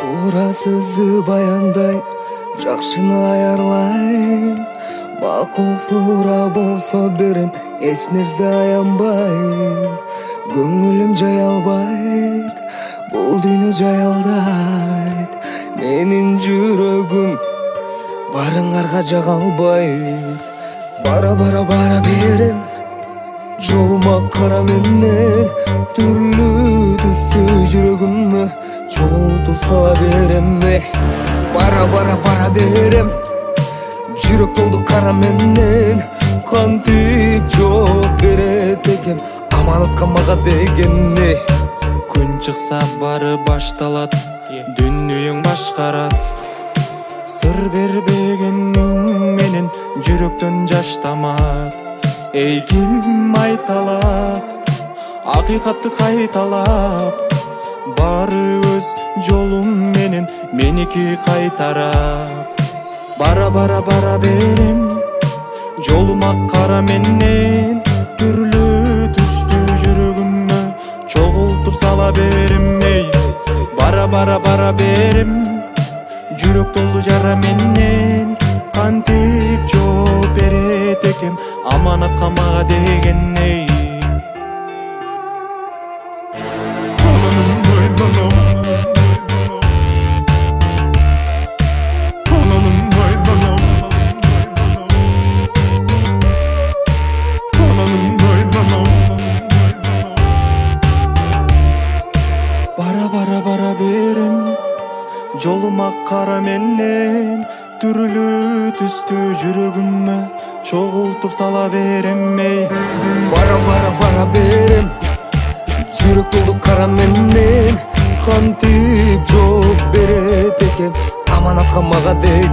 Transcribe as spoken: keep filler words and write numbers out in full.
Туурасызды баяндайм, жакшыны аярлайм. Макул суура болсо берем, эч нерсе аянбайм. Көңүлүм жай албайт, бул дүйнө жай алдайт. Менин жүрөгүм барыңарга жага албайт. Бара бара бара берем, жолума кара менен. Түрлүү түстүү жүрөгүмө чогултуп сала берем. Бара бара бара берем, жүрөк толду кара менен. Кантип жооп берет экем аманатка мага деген. Күн чыкса бары башталат, дүнүйүң башкарат. Сыр бербегениң менен жүрөктөн жаш тамат. Эй ким айта алат, акыйкатты кайталап. Бары өз жолум менен меники кайтарап. Бара бара бара берем, жолума кара менен. Түрлүү түстүү жүрөгүмө чогултуп сала берем. Эй бара бара бара берем, жүрөк толду жара менен. Кантип жооп берет экем аманатка мага деген. Эй бара бара бара берем, жолума кара менен. Түрлүү түстүү жүрөгүмө чогултуп сала берем. Эй Бара бара бара берем, жүрөк толду кара менен. Кантип жооп берет экем аманатка мага деген.